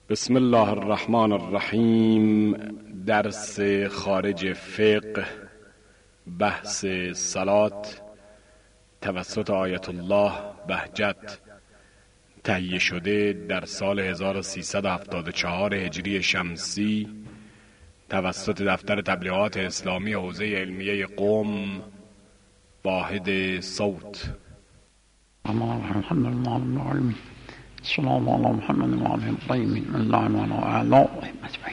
بسم الله الرحمن الرحیم. درس خارج فقه، بحث صلات توسط آیت الله بهجت، تهیه شده در سال 1374 هجری شمسی توسط دفتر تبلیغات اسلامی حوزه علمیه قم، واحد صوت. السلام علی محمد و آله الطیبین من الله و اعلا اجمعین.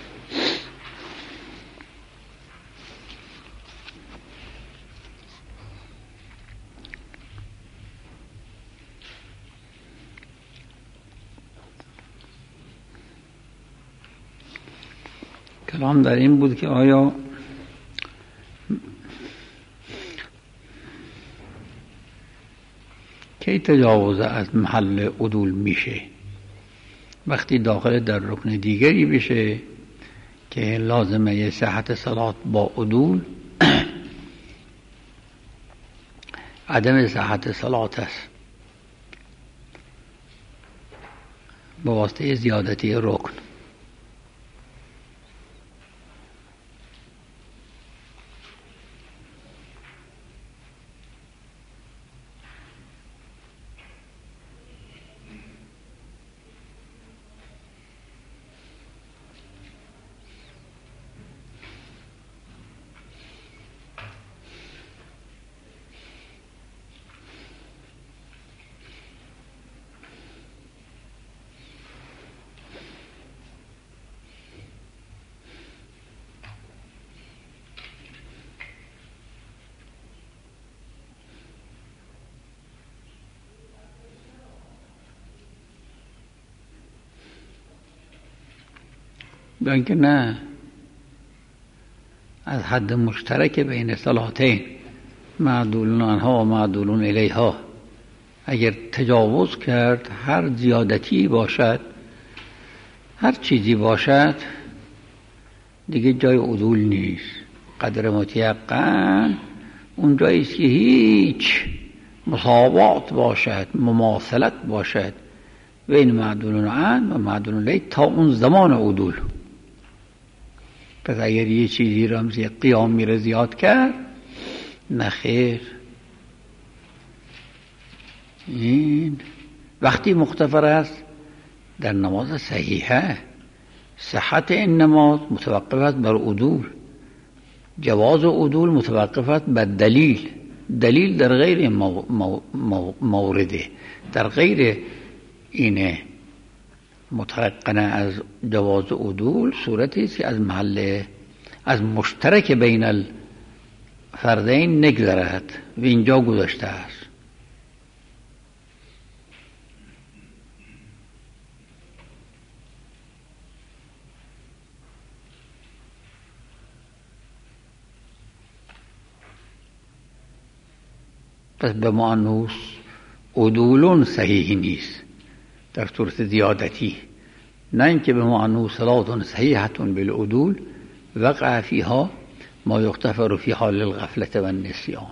کلام در این بود که آیا کی تجاوز از محل عدول میشه؟ وقتی داخل در رکن دیگری بشه که لازمه صحت صلات با عدول عدم صحت صلات است به واسطه زیادتی رکن. بیان که نه، از حد مشترک بین صلاتین معدولون آنها و معدولون الیها اگر تجاوز کرد، هر زیادتی باشد، هر چیزی باشد، دیگه جای عدول نیست. قدر متیقن اون جایی است که هیچ مساوات باشد، مماثلت باشد بین معدولون عن و معدولون الی تا اون زمان عدول. پس اگر یه چیزی رمزی قیام میره زیاد کرد، نخیر، این وقتی مختفر است در نماز صحیحه. صحت این نماز متوقف است بر عدول، جواز عدول متوقف است بر دلیل. دلیل در غیر مورده، در غیر اینه مترقنه از جواز عدول صورتی است که از محل از مشترک بین الفردین نگذرد و اینجا گذاشته است. پس به معنوس عدولون صحیح نیست در صورت زیادتی، نه اینکه به معنوس صلات صحیحتون بالعدول وقع فیها ما یغتفر فی حال الغفلة و النسیان.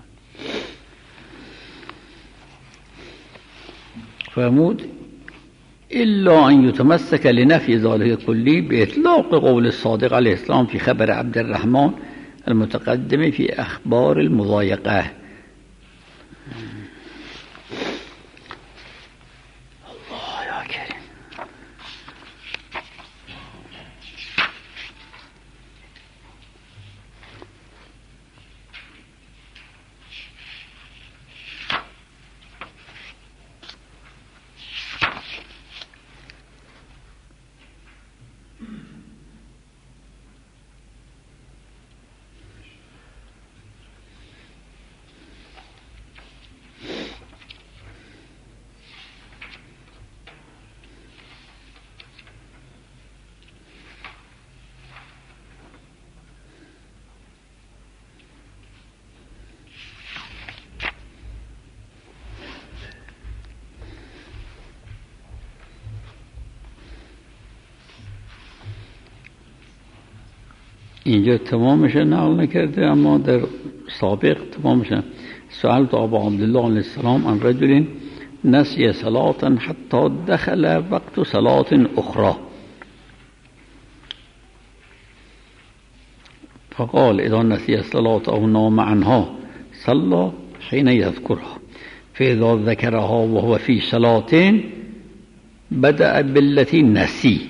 فرمود الا ان یتمسک لنفی ذلک کلی باطلاق قول الصادق علیه السلام فی خبر عبد الرحمن المتقدم فی اخبار المضایقه. اینجا تمامش نقل نکرده، اما در سابق تمامش. سألت ابا عبدالله علیه السلام عن رجل نسی صلاة حتی دخل وقت صلاة اخرى. فقال اذا نسي الصلاة او نام عنها صلى حين يذكرها فاذا ذكرها وهو في صلاة بدأ بالتي نسي.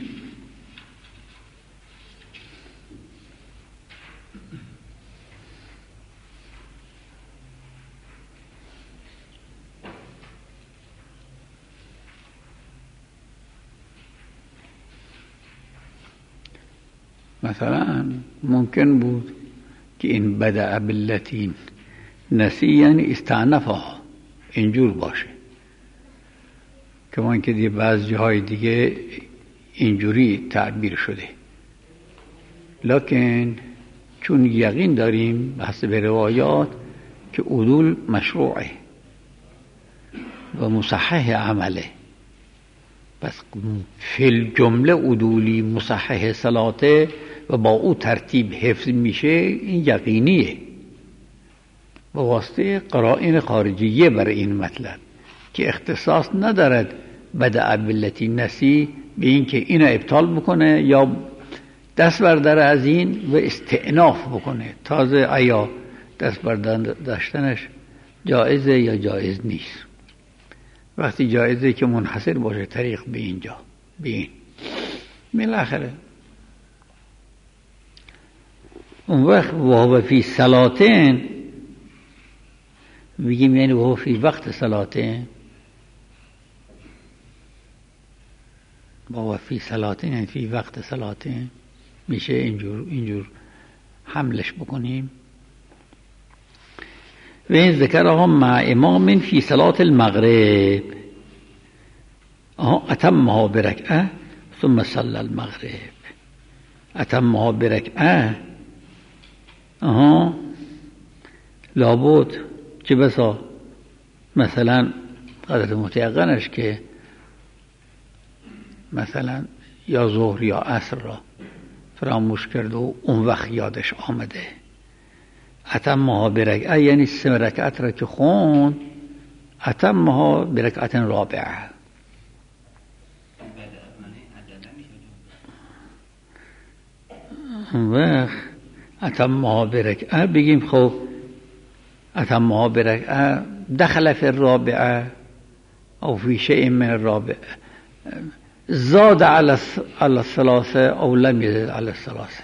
مثلا ممکن بود که این بدأ بالتي نسی یعنی استعنفها اینجور باشه، کمان که دیگه بعض جاهای دیگه اینجوری تعبیر شده، لکن چون یقین داریم حسب روایات که عدول مشروعه و مصحح عمله، پس فی الجمله عدولی مصحح صلاته و با او ترتیب حفظ میشه، این یقینیه به واسطه قرائن خارجیه برای این مطلب که اختصاص ندارد بدأ بالتي نسی به این که اینو ابطال بکنه یا دست برداره از این و استئناف بکنه. تازه آیا دست برداشتنش جایزه یا جایز نیست؟ وقتی جایزه که منحصر باشه طریق به اینجا به این بالاخره اون وقت وهو فی صلاتین بگیم یعنی وهو فی وقت صلاتین، وهو فی صلاتین یعنی فی وقت صلاتین میشه اینجور حملش بکنیم. و این ذکرها مع امام فی صلاة المغرب اتمها برکعه ثم صلى المغرب. اتمها برکعه لابد چه بسا مثلا قدرت متیقنش که مثلا یا ظهر یا عصر را فراموش کرده و اون وقت یادش آمده، اتمها برکعه یعنی 3 رکعت را که خوند اتمها برکعت رابعه. اون وقت اتمها برکعه بگیم خب اتمها برکعه دخل فی الرابعه او فی شیء من الرابعه، زاد علی الثلاثه او لم یزد علی الثلاثه.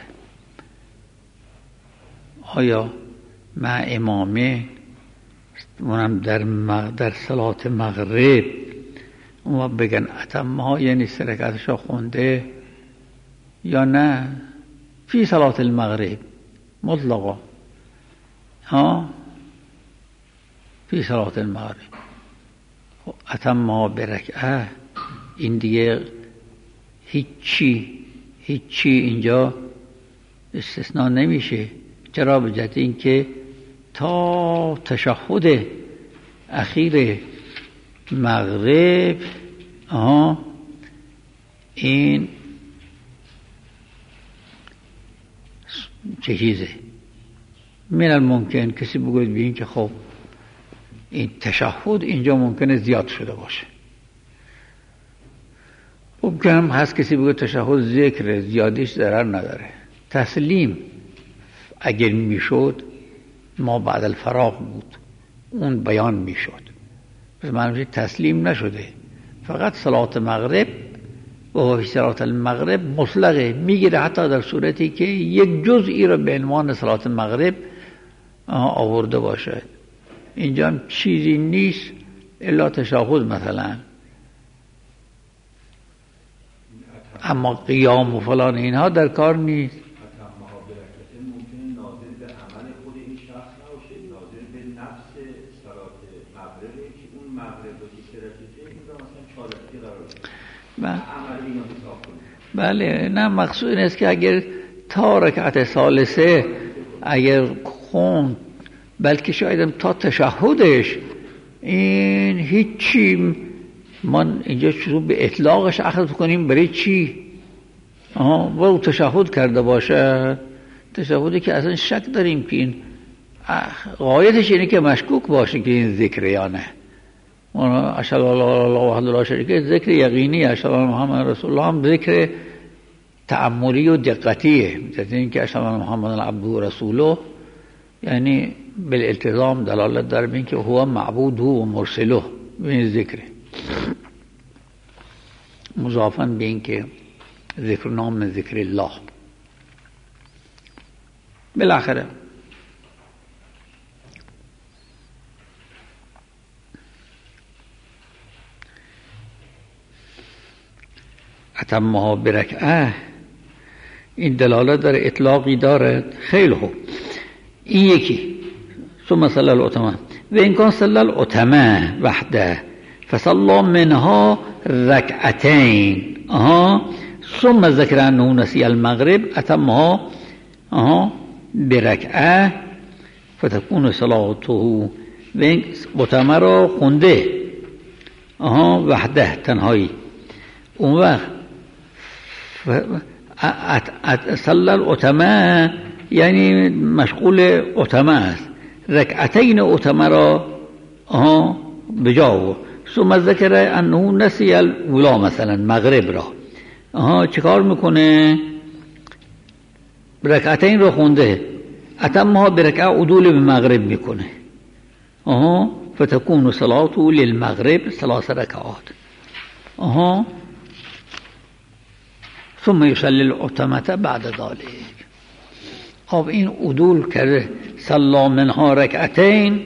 آیا مع امامه اونم در صلات مغرب اون بگن اتمها یعنی 3 رکعتشو خونده یا نه فی صلات المغرب مطلقا فی صلات المغرب اتمها برکعه این دیگه هیچی اینجا استثناء نمیشه. چرا؟ به جهت اینکه تا تشهد اخیر مغرب این چه چیزه من الممکن کسی بگوید ببین که خب این تشهد اینجا ممکنه زیاد شده باشه. ممکنم هست کسی بگوید تشهد ذکر زیادیش ضرر نداره. تسلیم اگر میشد ما بعد الفراغ بود اون بیان میشد، پس معنیش تسلیم نشده، فقط صلات مغرب و فی صلات المغرب مطلقه میگیره، حتی در صورتی که یک جزئی را به عنوان صلات مغرب آورده باشه. اینجا هم چیزی نیست الا تشهد مثلا، اما قیام و فلان اینها در کار نیست. بله نه مقصود این است که اگر تا رکعت ثالثه اگر خوند بلکه شاید تا تشهدش این هیچی من اینجا شروع به اطلاقش اخذ کنیم برای چی؟ و تشهد کرده باشه، تشهدی که اصلا شک داریم که این غایتش اینه که مشکوک باشه که این ذکر یا نه. اشهد ان لا اله الا الله وحده لا شریک له ذکر یقینی، اشهد ان محمد رسول الله هم ذکر تعملی و دقتیه. مثل اینکه اشهد ان محمد عبده و رسوله، یعنی بالالتزام دلالت داره به اینکه هو معبوده و مرسله به این ذکره، مضافاً به اینکه ذکر نام من ذکر الله. بالاخره اتمها برکعه، این دلالت داره اطلاقی دارد. خیلی خوب، این یکی. ثم صلی الاتمه و این کان صلی الاتمه وحده فصلا منها رکعتین ثم ذکر انه نسی المغرب اتمها برکعه فتكون صلاته. و این اتمه را خونده وحده تنهایی، اون وقت صلی الاتمه یعنی مشغول اتمه است، رکعتین اتمه را بجا. ثم ذکر انه نسی الاولا، مثلا مغرب را چیکار میکنه؟ رکعتین را خونده، اتمها برکعه عدول به مغرب میکنه. فتكون صلاته للمغرب 3 رکعات. ثم يصلي الاتمه بعد ذلك. خب این عدول کرده، صلی منها رکعتین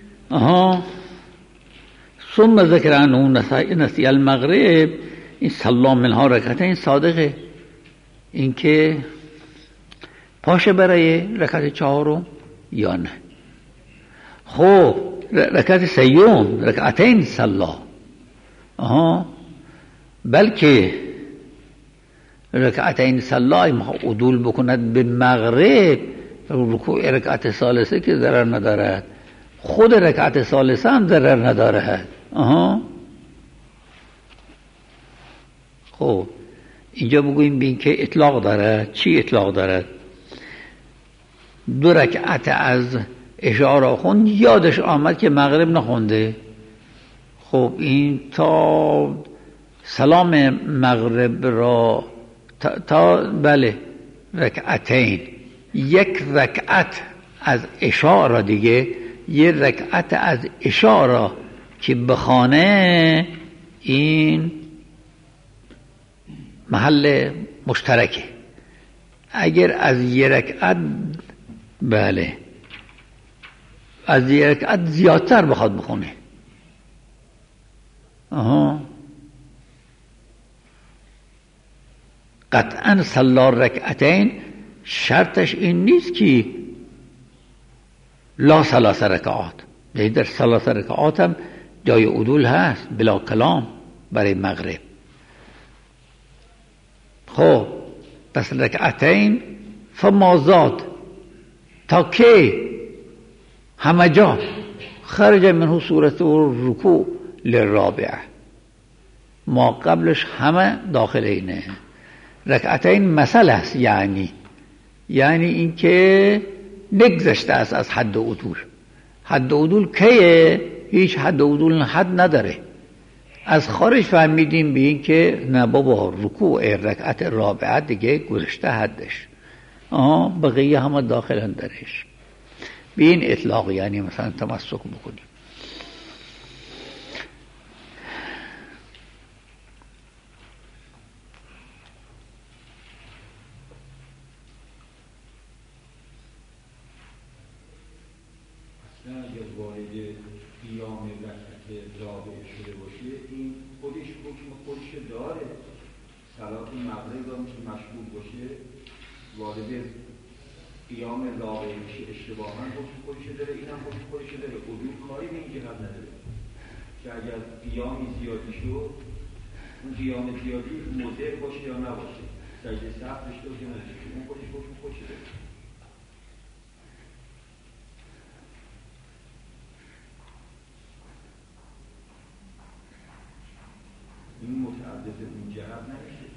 ثم ذکر انه نسی المغرب. این صلی منها رکعتین صادقه، این که پاشه برای رکعت 4 یا نه؟ خب رکعت 3 رکعتین صلی، بلکه رکعتین صلی ما عدول بکند به مغرب، رکوع رکعت ثالثه که ضرر ندارد، خود رکعت ثالثه هم ضرر ندارد. خب اینجا بگوییم بین که اطلاق دارد. چی اطلاق دارد؟ 2 رکعت از اشاره خوند، یادش آمد که مغرب نخونده. خب این تا سلام مغرب را تا بله رکعتین، 1 رکعت از اشاره دیگه، 1 رکعت از اشاره که بخانه، این محل مشترکه. اگر از 1 رکعت بله از 1 رکعت زیادتر بخواد بخونه، قطعا صلی رکعتین شرطش این نیست که لا 3 رکعات، در 3 رکعات هم جای عدول هست بلا کلام برای مغرب. خب پس رکعتین فما زاد تا که همه جا خرج منه صورت رکوع للرابعه، ما قبلش همه داخل اینه. رکعتین مثل است، یعنی این که نگذشته است از حد عدول. حد عدول کیه؟ هیچ حد عدول حد نداره. از خارج فهمیدیم به این که نه بابا رکوع رکعت رابعه دیگه گذشته حدش، بقیه همه داخل درش. به این اطلاق یعنی مثلا تمسک بکنیم. اگر وارد قیام رکعت رابعه شده باشه، این خودش حکم خودش داره. صلات مغرب هم که مشغول باشه، وارد قیام رابعه میشه، اشتباها حکم خودش داره، این هم حکم خودش داره. حضور کاری به این جهت نداره که اگر قیامی زیادی شد، اون قیام زیادی مضر باشه یا نباشه، سجده سهو داشته باشه یا نداشته باشه، اون خودش حکم خودش داره. این متعدد اون جهت نمیشه.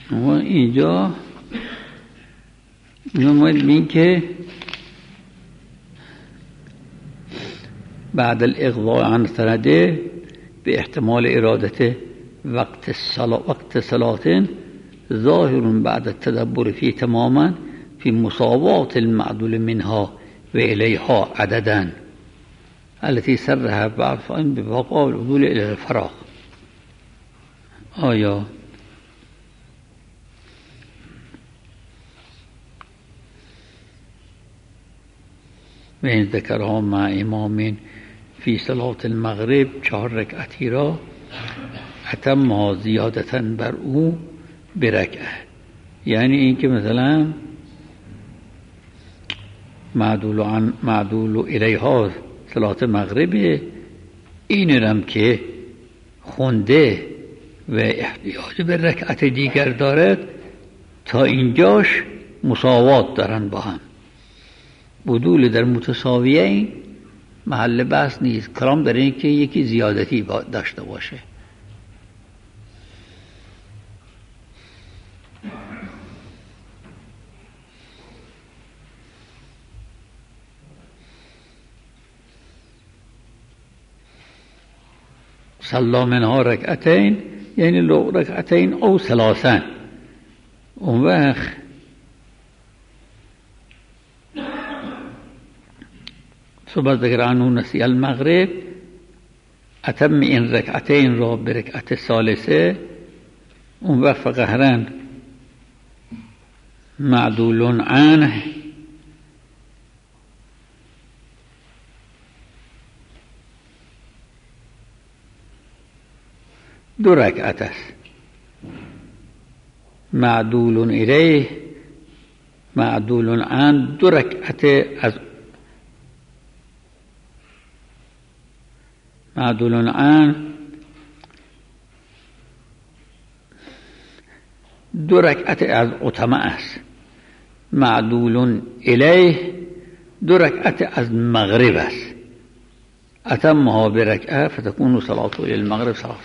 و اینجا نماید بین که بعد الاغضاء عن سنده به احتمال ارادته وقت صلاة ظاهر بعد التدبر فيه تماما في مساواة المعدول منها وإليها عددا التي سرها بعد فإن ببقاء العدول إلى الفراغ. آیا و این ذکرها مع امام فی صلاة المغرب 4 رکعتی را اتمها زیادتا بر او برکعه، یعنی این که مثلا معدول الیها صلاة مغرب اینم که خونده و احتیاج به رکعت دیگر دارد تا اینجاش مساوات دارن با هم. بدول در متساویه این محل بحث نیست، کلام در این که یکی زیادتی داشته باشه. صلی منها رکعتین یعنی رکعتین او ثلاثا. اون وقت صبح ذکر عنه نسی المغرب اتم این رکعتین را به رکعت ثالثه. اون وقت فقهرن معدول عنه دو رکعت است، معدول الیه معدول عن 2 رکعت از معدول عن 2 رکعت از اتمه است، معدول الیه 2 رکعت از مغرب است. اتمها برکعه فتكون صلاة الى المغرب صلاة.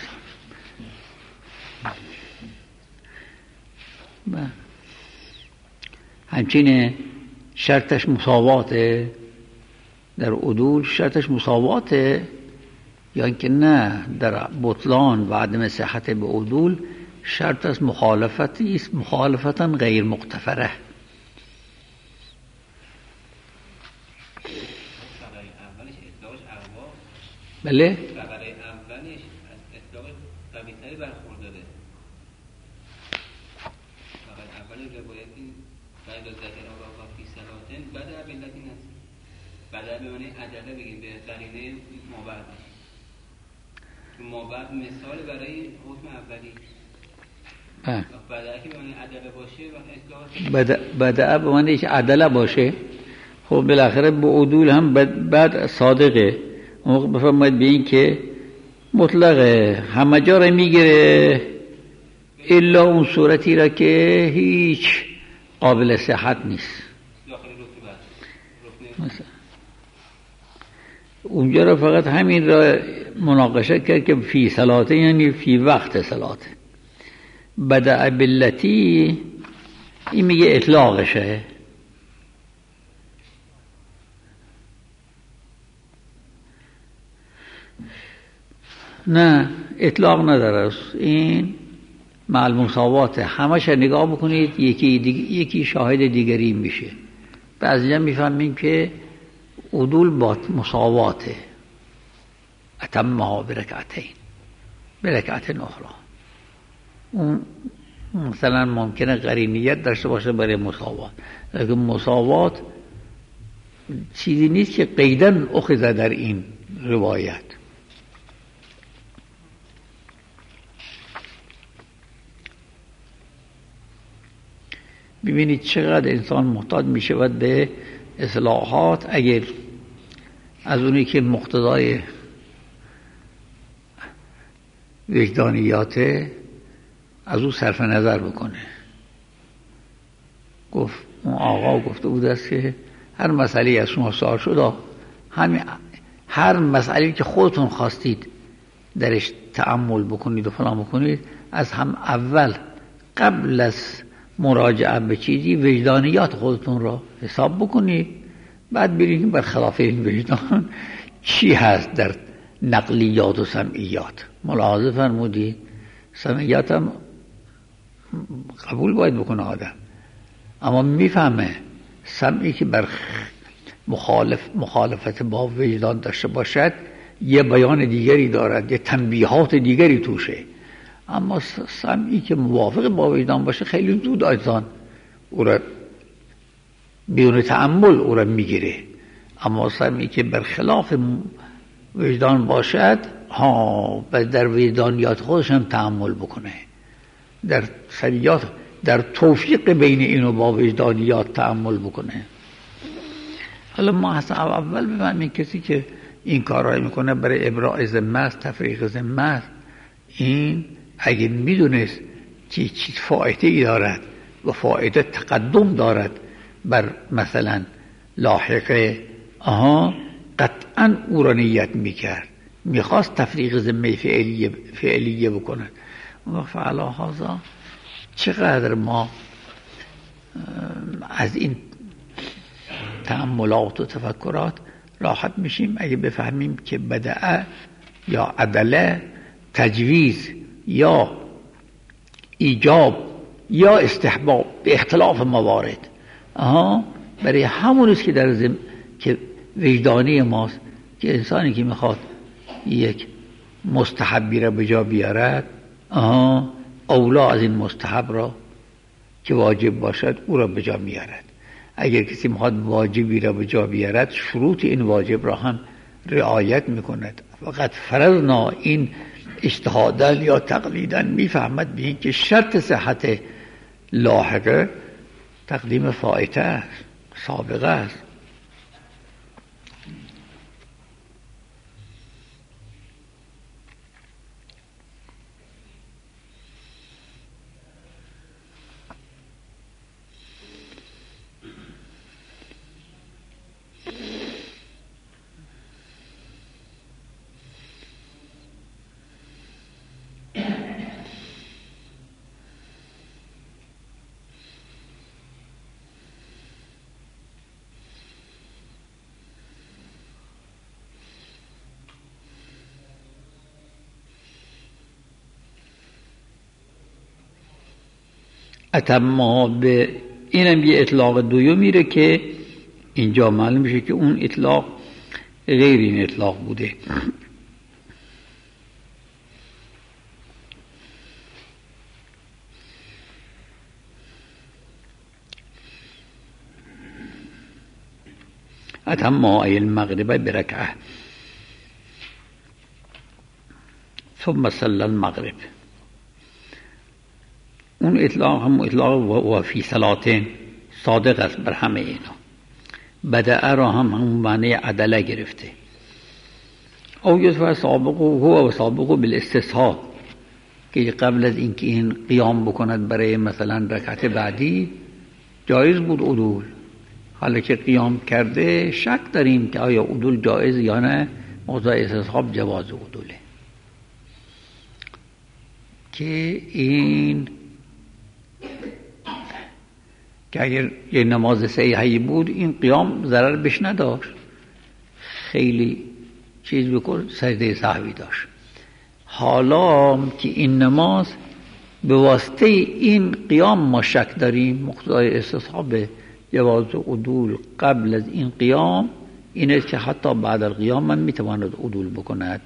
همچنین شرطش مساواته در عدول، شرطش مساواته یا اینکه نه در بطلان و عدم صحت به عدول شرط از مخالفتی است، مخالفتا غیر مغتفره. بله مابعد مثال برای حکم اولی بدأ که به معنی عدله باشه و بدأ به معنی که عدله باشه. خب بالاخره به عدول هم بعد صادقه. اون وقت بفرمایید به این که مطلقه همه جا را میگیره الا اون صورتی را که هیچ قابل صحت نیست. مثلا اونجا را فقط همین را مناقشه کرد که فی صلاته یعنی فی وقت صلاته. بدأ باللتی این میگه اطلاقشه. نه اطلاق نداره، این مع المساوات همش نگاه بکنید یکی شاهد دیگری میشه. بعضی میفهمیم که عدول با مساواته اتمها برکعتین برکعت اخرى. اون مثلا ممکنه قرینیت داشته باشه برای مساوات، لیکن مساوات چیزی نیست که قیداً اخذ در این روایت. ببینید چقدر انسان محتاج می شود به اصلاحات اگر از اونی که مقتضای وجدانیاته از او صرف نظر بکنه. گفت اون آقا گفته بود است که هر مسئله از شما سوال شده، هر مسئله که خودتون خواستید درش تأمل بکنید و فلان بکنید، از هم اول قبل از مراجعه به چیزی وجدانیات خودتون را حساب بکنید، بعد برید برخلاف این وجدان چی هست در نقلیات و سمعیات. ملاحظه فرمودید سمعیات هم قبول باید بکنه آدم، اما میفهمه سمعی که بر مخالفت با وجدان داشته باشد یه بیان دیگری دارد، یه تنبیهات دیگری توشه. اما سمعی که موافق با وجدان باشه خیلی زود آیزان او را بدون تأمل او را میگیره. اما سمعی که برخلاف وجدان باشد و در وجدانیات خودش هم تأمل بکنه، در سریات، در توفیق بین اینو با وجدانیات تأمل بکنه. حالا ما اصلا اول بفهمیم کسی که این کارهای میکنه برای ابراء ذمه است، تفریق ذمه است، این اگه میدونست چی فایده ای دارد و فایده تقدم دارد بر مثلا لاحقه، قطعا او را نیت میکرد، میخواست تفریق ذمه فعلیه بکند. و فعلا هذا چقدر ما از این تأملات و تفکرات راحت میشیم اگه بفهمیم که بدعه یا عدله، تجویز یا ایجاب یا استحباب به اختلاف موارد برای همون است که در که وجدانی ماست که انسانی که میخواد یک مستحبی را به جا بیارد اولا از این مستحب را که واجب باشد او را به جا میارد. اگر کسی میخواد واجبی را به جا بیارد شروط این واجب را هم رعایت میکند. فقط فرضنا این اجتهادن یا تقلیدن میفهمد به این که شرط صحت لاحقه تقدیم فائته است، سابقه است. اتما به اینم یه اطلاق دوم میره که اینجا معلوم میشه که اون اطلاق غیر این اطلاق بوده. اتما ای المغرب برکعه ثم صلی المغرب. اون اطلاق هم اطلاق و فی صلاتین صادق است بر همه اینا. بدعه را هم همون معنی عدله گرفته. او یصف سابقه هو و سابقه بالاستصحاب که قبل از اینکه این قیام بکند برای مثلا رکعت بعدی جایز بود عدول. حالا که قیام کرده شک داریم که آیا عدول جایز یا نه. موضوع استصحاب جواز عدوله که این که اگر یه نماز صحیحی بود این قیام ضرر بهش نداشت، خیلی چیز بکن سجده سهوی داشت. حالا که این نماز به واسطه این قیام ما شک داریم، مقتضای استصحاب جواز عدول قبل از این قیام اینه که حتی بعد از قیام من میتواند عدول بکند.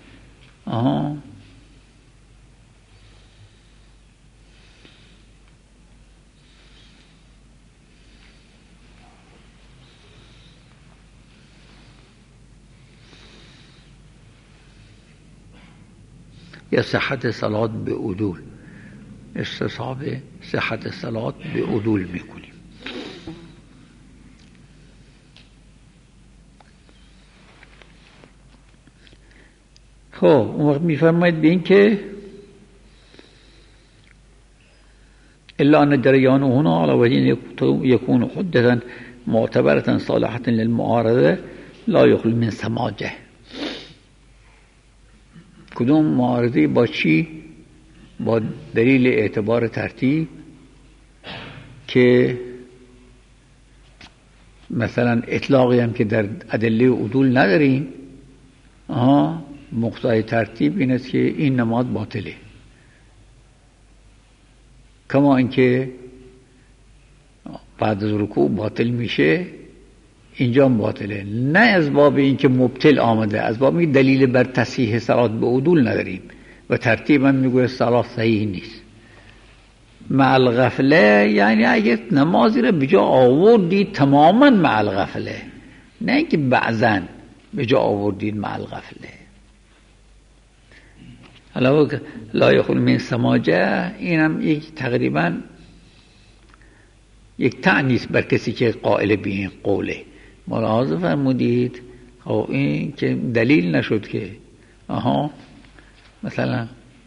یا صحت صلات به عدول، استصحاب صحت صلات به عدول میکنیم. خب اون وقت میفرماید به این که الا ان جریان هنا على وجه يكون حدثا معتبرة صالحة للمعارضة لا يخلو من سماجه. کدوم معارضه با چی؟ با دلیل اعتبار ترتیب که مثلا اطلاقی هم که در ادله عدول نداریم، مقتضای ترتیب این است که این نماز باطله، کما اینکه بعد از رکوع باطل میشه، اینجا باطله. نه از باب اینکه مبطل آمده، از باب اینکه دلیل بر تصحیح صلات به عدول نداریم و ترتیب هم میگوه صلات صحیح نیست. مع الغفله یعنی اگه نمازی رو به جا آوردید تماما مع الغفله، نه اینکه بعضاً به جا آوردید مع الغفله. حالا لا یخلو من سماجه، اینم یک تقریبا یک تعنیست بر کسی که قائل به این قوله. ملاحظه فرمودید خب این که دلیل نشد که مثلا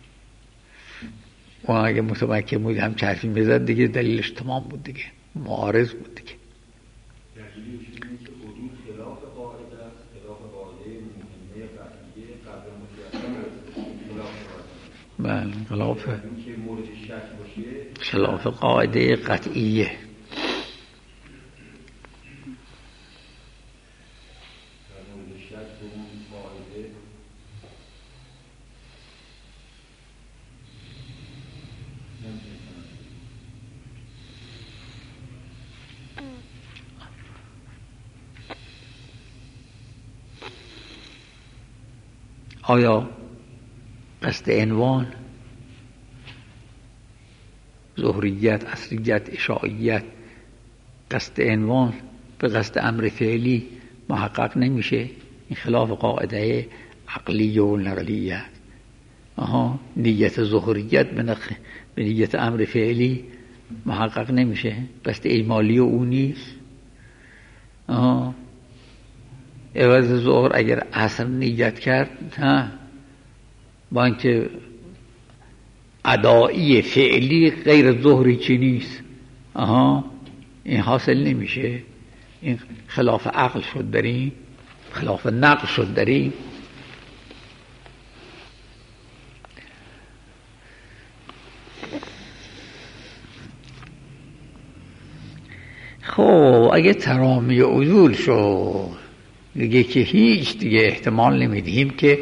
اون اگه متمکن بود هم چرفی میزد دیگه دلیلش تمام بود دیگه، معارض بود دیگه. دلیلش اینه که حدود خلاف قاعده است، خلاف قاعده مهمه قطعیه قبل مجرد خلاف اینکه مورد شک باشه، خلاف قاعده قطعیه. آیا قصد عنوان ظهریت، عصریت، عشائیت، قصد عنوان به قصد امر فعلی محقق نمیشه؟ این خلاف قاعده عقلی و نقلیه. نیت ظهریت به نیت امر فعلی محقق نمیشه، قصد اجمالی و اون نیست. عوض ظهر اگر عصر نیت کرد با اینکه ادایی فعلی غیر ظهری چی نیست، این حاصل نمیشه. این خلاف عقل شد داریم، خلاف نقل شد داریم. خب اگه ترامی عدول شد دیگه که هیچ دیگه احتمال نمیدیم که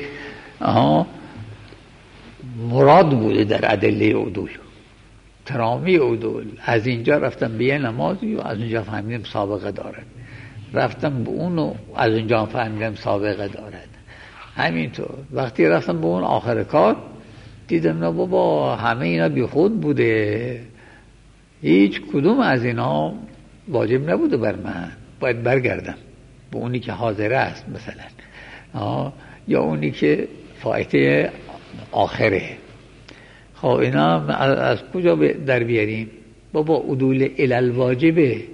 مراد بوده در ادله عدول. ترامی عدول از اینجا رفتم به یه نمازی و از اونجا فهمیدم سابقه دارد، رفتم به اون و از اونجا فهمیدم سابقه دارد. همینطور وقتی رفتم به اون آخر کار دیدم نه بابا همه اینا بی خود بوده، هیچ کدوم از اینا واجب نبوده بر من، باید برگردم به اونی که حاضر است مثلا یا اونی که فائته آخره. خب اینا از کجا در بیاریم؟ بابا عدول الالواجبه،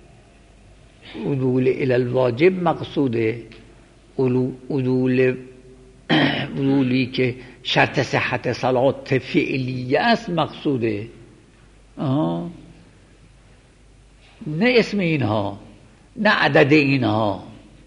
عدول الالواجب مقصوده، عدولی که شرط صحت صلات فعلیه است مقصوده، نه اسم اینها نه عدد اینها.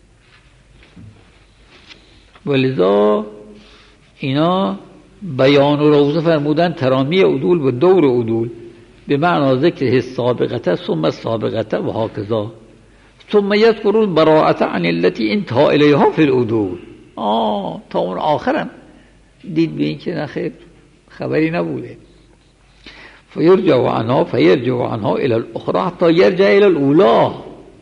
ولذا اینا بیان و روزه فرمودن ترامی عدول و دور عدول به معنی ذکر سابقته ثم سابقته و هکذا ثم یذکر البراءة عن التي انتهى الیها فی العدول. تا اون آخرم دید به این که نخیر خبری نبوده. فیرجع عنها الى الاخرى حتی یرجع الى الاولی.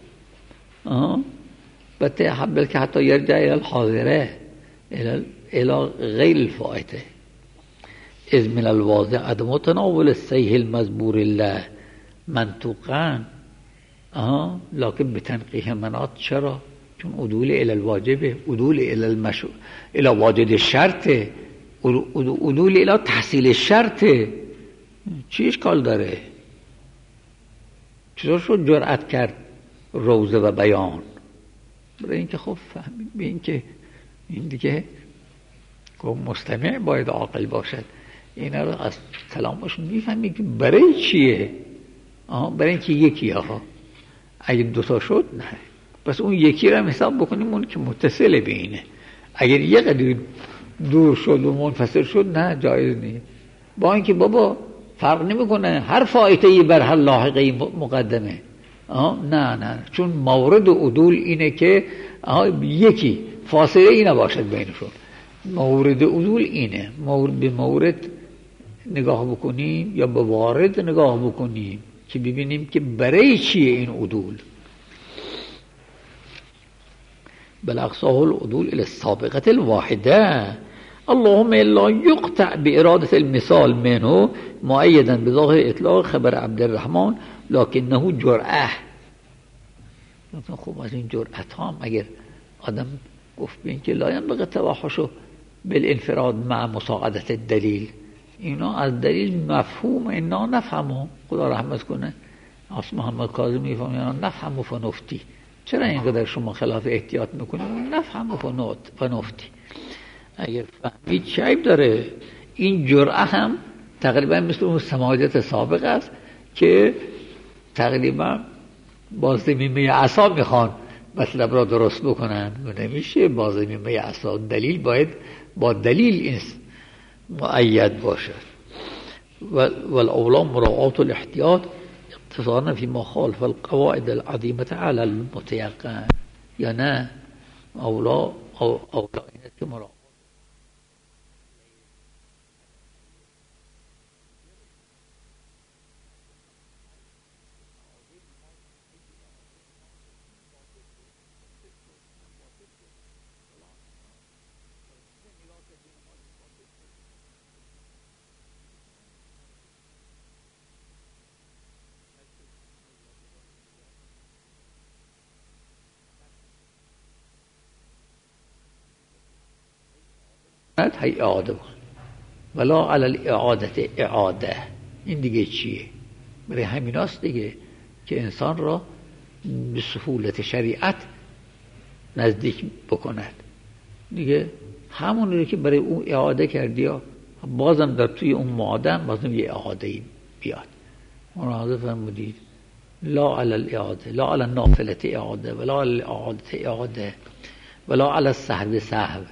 بلکه حتی یرجع الى الحاضره الى غیر الفائته. اذ من الواضح عدم تناول الصحیح المذبور الله منطوقا لكن بتنقیح مناط. چرا؟ چون عدول الى الواجبه، عدول الى واجد الشرطه، عدول الى تحصیل الشرطه. چی اشکال داره؟ چطور شد جرأت کرد روزه و بیان؟ برای اینکه خب فهمید به اینکه این دیگه مستمع باید عاقل باشد. اینا رو از کلامشون میفهمید که برای چیه؟ برای اینکه یکی اگه دوتا شد نه، پس اون یکی رو هم حساب بکنیم اون که متصل بینه. اگر یه قدر دور شد و منفصل شد نه جایز نیست. با اینکه بابا فرق نمیکنه هر فائته‌ای بر هر لاحقه مقدمه. نه چون مورد عدول اینه که یکی فاصله ای نباشد بینشون. مورد عدول اینه، به مورد نگاه بکنیم یا به وارد نگاه بکنیم که ببینیم که برای چیه این عدول. بل اقصاه العدول الى السابقه الواحده اللهم الا يقطع بإرادة المثال منه مؤيدا بظاهر اطلاق خبر عبد الرحمن لكنه جرأه. خب از این جرأت هم اگر آدم گفت بین که لا ينبغي توحشه بالانفراد مع مساعدة الدلیل، اینا از دلیل مفهوم اینا نفهمو. خدا رحمت کنه آس محمد کاظمی میفهمه اینا نفهمو فنفتی. چرا اینقدر شما خلاف احتیاط میکنید؟ نفهمو فنفتی. اگر فهمید چه عیب داره؟ این جرأه هم تقریبا مثل اون سماجت سابق است که تقریبا با ضمیمه عصا میخوان مطلب را درست بکنن. نمیشه با ضمیمه عصا. دلیل باید با دلیل این مؤید باشد. والاولا مراعات الاحتیاط اقتصارا فيما خالف القواعد العظيمة على المتيقن. یا نه اولا اینه که مراعات هی اعاده ولا علی الاعاده اعاده. این دیگه چیه؟ برای همیناست دیگه که انسان را به سهولت شریعت نزدیک بکند دیگه. همون که برای اون اعاده کردی ها، بازم در توی اون معادم بازم یه اعاده بیاد. ملاحظه فرمودید لا علی الاعاده، لا علی النافله اعاده، ولا علی الاعاده اعاده، ولا علی السهو سهو.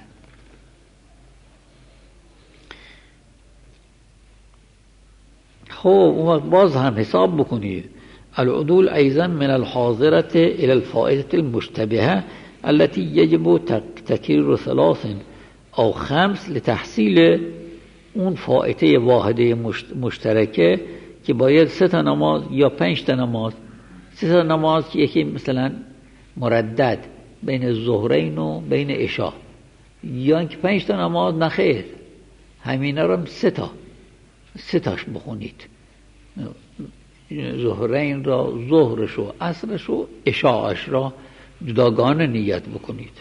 خب اون باز هم حساب بکنید العدول ایضا من الحاضرة الى الفائدة المشتبهة التي يجب تكرير 3 أو 5 لتحصیل اون فائده واحده مشترکه که باید 3 نماز یا 5 نماز، 3 نماز که یکی مثلا مردد بین ظهرین و بین عشاء، یا اینکه 5 نماز نخیر همینا رو 3 تاش بخونید. ظهرین را ظهرش و عصرش و عشاءش را جداگانه نیت بکنید.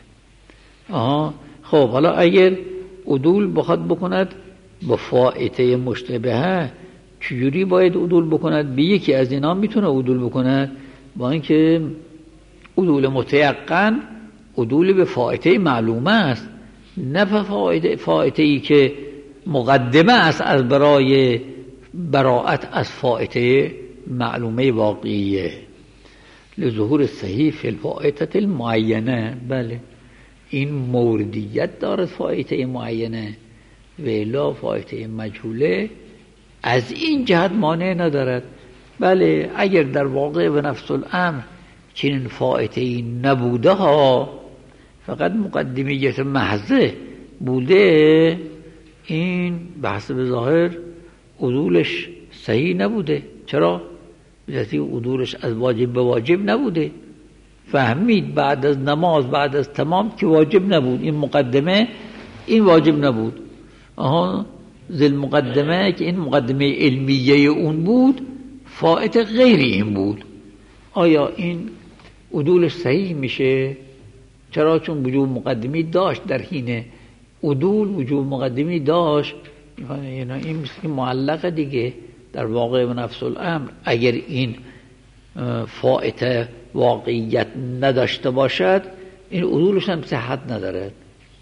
خب حالا اگر عدول بخواد بکند با فائته مشتبهه چجوری باید عدول بکند؟ به یکی از اینا میتونه عدول بکند، با اینکه عدول متیقن عدول به فائته معلومه است، نه فائته ای که مقدمه است از برای براءت از فائته معلومه واقعیه. لظهور صحیح فی الفائته المعینه. بله این موردیت دارد فائته معینه و الا فائته مجهوله از این جهت مانع ندارد. بله اگر در واقع و نفس الامر چنین فائته نبوده ها، فقط مقدمیت محضه بوده، این بحث به ظاهر عدولش صحیح نبوده. چرا؟ بذاتی عدولش از واجب به واجب نبوده. فهمید بعد از نماز بعد از تمام که واجب نبود، این مقدمه این واجب نبود. ذل مقدمه که این مقدمه علمیه اون بود، فائت غیر این بود. آیا این عدولش صحیح میشه؟ چرا؟ چون وجوب مقدمی داشت در حین عدول، وجوب مقدمی داشت. این معلقه دیگه در واقع و نفس الامر. اگر این فائت واقعیت نداشته باشد، این عدولش هم صحت نداره.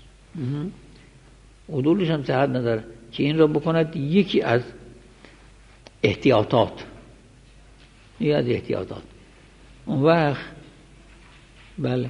عدولش هم صحت نداره که این را بکند یکی از احتیاطات. اون وقت بله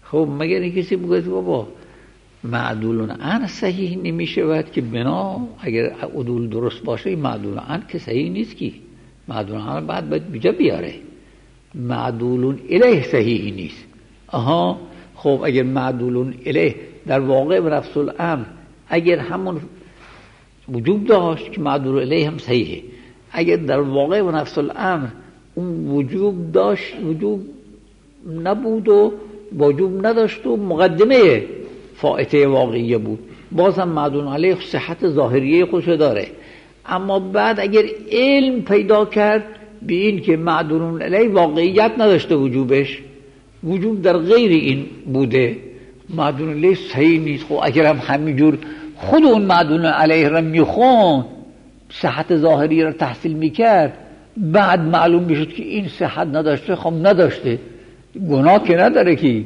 خب مگر این کسی بگوید بابا معدولون عن صحیح نمیشود که بنا اگر عدول درست باشه معدولون عن که صحیح نیست که معدولون عن باید بجا بیاره معدولون الیه صحیح نیست. آها خب اگر معدولون الیه در واقع و نفس الامر اگر همون وجوب داشت که معدول الیه هم صحیحه، اگر در واقع و نفس الامر اون وجوب داشت وجوب نبود و وجوب نداشت و مقدمه فائته واقعیه بود بازم معدول علیه صحت ظاهریه خودش داره. اما بعد اگر علم پیدا کرد به این که معدول علیه واقعیت نداشته وجوبش وجوب در غیر این بوده معدول علیه صحیح نیست. خب اگر هم همینجور خود اون معدول علیه را میخوند صحت ظاهری را تحصیل میکرد بعد معلوم میشد که این صحت نداشته خب نداشته گناه که نداره که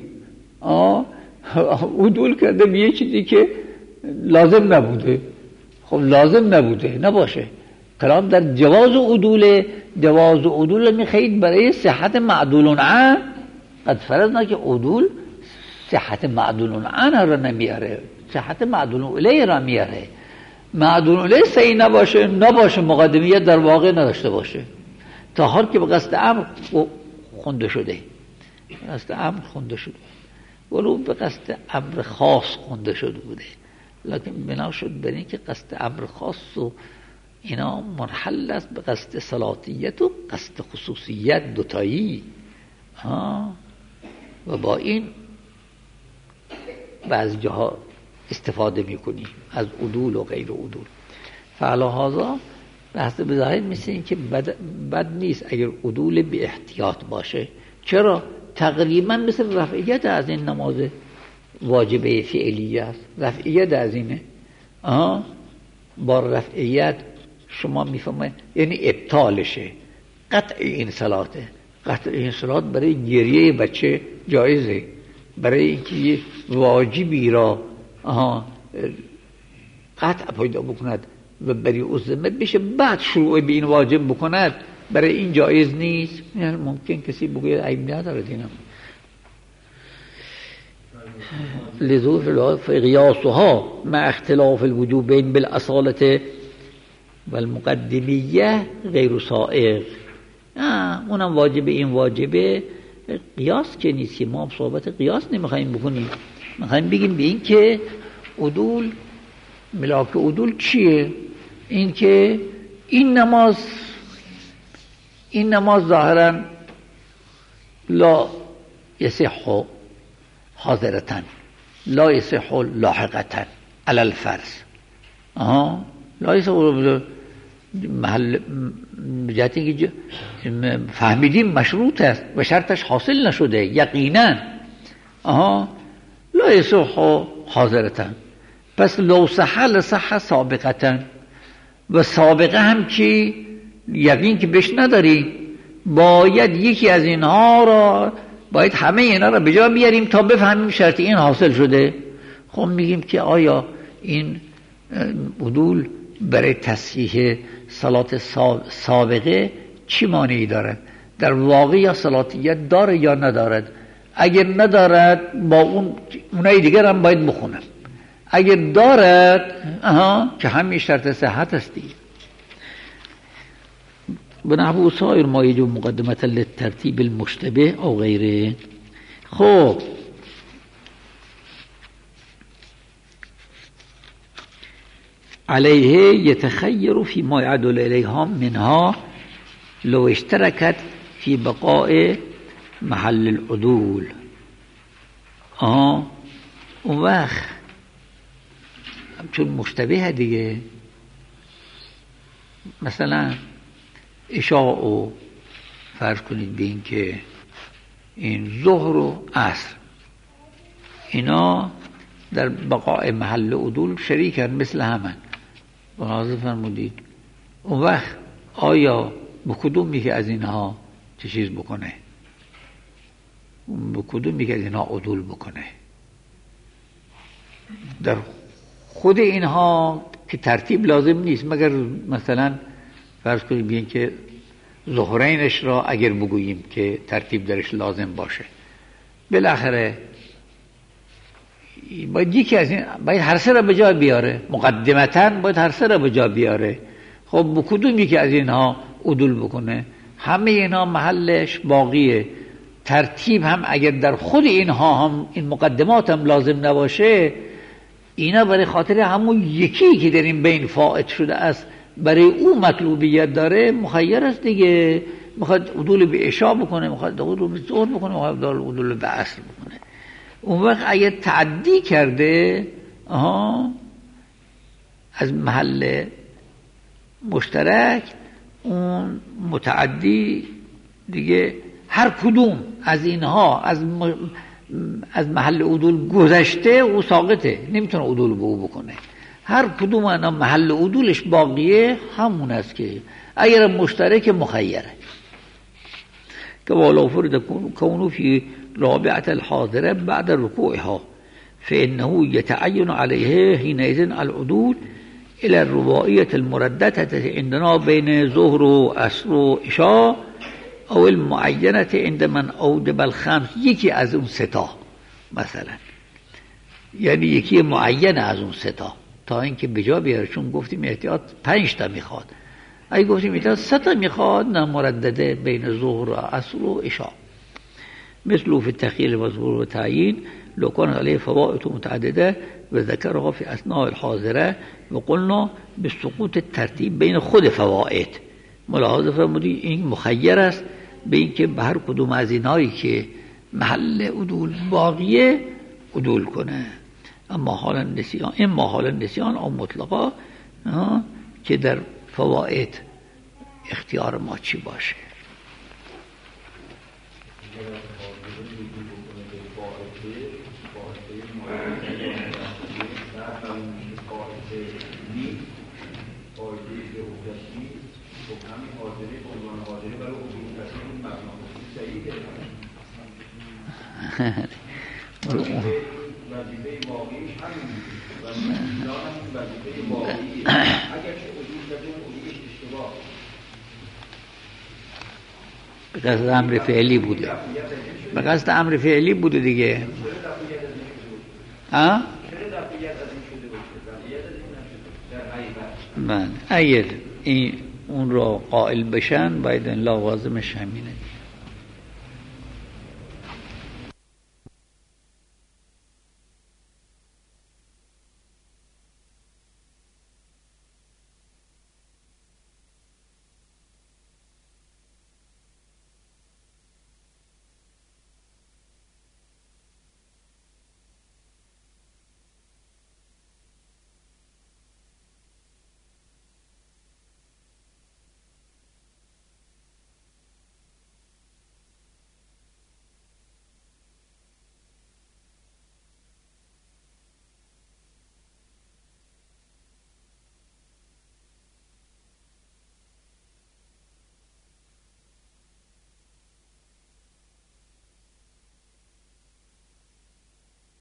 عدول کرده به یه چیزی که لازم نبوده. خب لازم نبوده نباشه. کلام در جواز عدول میخواهید برای صحت معدولون عن قد فرضنا که عدول صحت معدولون عن را نمیاره صحت معدولون الیه را میاره. معدولون الیه صحیح نباشه مقدمیت در واقع نداشته باشه تا حال که به قصد امر خونده شده ولو به قصد امر خاص خونده شده بوده لکن بنا شد بر این که قصد امر خاص و اینا منحل است به قصد صلاتیت و قصد خصوصیت دوتایی و با این بعض جاها استفاده میکنیم از عدول و غیر عدول. فعلا هذا بحث بظاهر مثل این که بد نیست اگر عدول به احتیاط باشه. چرا؟ تقریبا مثل رفعیت از این نماز واجبه فعلیه است. رفعیت از اینه با رفعیت شما میفهمید یعنی ابطالشه قطع این صلاته. قطع این صلات برای گریه بچه جایزه برای اینکه واجبی را قطع پیدا بکند و برای عظمت بشه بعد شروع به این واجب بکند برای این جایز نیست. یعنی ممکن کسی بگوید عیب نداره دینم لذو قیاسها مع اختلاف الوجوبین بالاصالة والمقدمیه غیر سائغ. اونم واجبه این واجبه قیاس که نیست که ما صحبت قیاس نمیخوایم بکنیم میخوایم بگیم به این که عدول ملاک عدول چیه؟ این که این نماز ظاهرا لا یصح حاضرتن لا یصح لاحقتن علی الفرض لا یصح محل جهتی که فهمیدیم مشروط است و شرطش حاصل نشده یقینا لا یصح حاضرتن پس لو صح لصح سابقتا و سابقه هم که یقین که بهش نداری باید یکی از اینها را باید همه اینا را به جا بیاریم تا بفهمیم شرط این حاصل شده. خب میگیم که آیا این عدول برای تصحیح صلات سابقه چی مانعی دارد؟ در واقع یا صلاتیت داره یا ندارد؟ اگر ندارد با اونای دیگر هم باید بخونم. اگر دارد که همین شرط صحت هستی بنحو سایر ما یجب مقدمة للترتیب المشتبه او غیره. خب علیه یتخیر فی ما یعدل الیها منها لو اشترکت فی بقاء محل العدول. اون وقت چون مشتبه دیگه مثلا عشاء و فرض کنید به این که این ظهر و عصر اینا در بقاء محل عدول شریکن مثل همن واضح فرمودید. اون وقت آیا به کدومی که از اینها چه چیز بکنه؟ به کدومی که از اینها عدول بکنه؟ در خود اینها که ترتیب لازم نیست مگر مثلا فرض کنید بیان که ظهرینش را اگر بگوییم که ترتیب درش لازم باشه بالاخره باید یکی از این، باید هر سه را به جا بیاره، مقدمتاً باید هر سه را به جا بیاره. خب با کدوم یکی از اینها عدول بکنه؟ همه اینها محلش باقیه. ترتیب هم اگر در خود اینها هم این مقدمات هم لازم نباشه، اینا برای خاطر همون یکی که در این بین فائت شده است برای او مطلوبیت داره، مخیر است دیگه. میخواد عدول به عشاء بکنه، میخواد عدول به ظهر بکنه، میخواد عدول به عصر بکنه. اون وقت اگر تعدی کرده از محل مشترک، اون متعدی دیگه هر کدوم از اینها از محل عدول گذشته او ساقطه، نمیتونه عدول به او بکنه. هر کدوم اینا محل عدولش باقیه، همون است که اگر مشترک مخیره که والا فرد کونو فی رابعه الحاضره بعد رکوعها فانه يتعين عليه حينئذ العدول الى الرباعيه المردده عندنا بين ظهر و عصر و عشاء او المعینه عند من اوجب الخمس، یکی از اون ستا مثلا، یعنی یکی معین از اون ستا تا اینکه بجا بیاره. چون گفتیم احتیاط 5 تا میخواد، اگه گفتیم احتیاط 3 تا میخواد، نه مردده بین ظهر و عصر و عشاء. مثل فی التخیل و ظهور و تعیین لو كانت علیه فوائد متعدده و ذکرها فی اثناء الحاضره و قلنا بسقوط الترتیب بین خود فوائد. ملاحظه فرمودید این مخیر است به این که به هر کدوم از اینایی که محل عدول باقیه عدول کنه. اما حال نسیان، اما حال نسیان او مطلقا که در فوائد اختیار ما چی باشه. به قصد امر فعلی بوده، به قصد امر فعلی بوده دیگه. من اگر اون را قائل بشن باید این لوازمش همینه.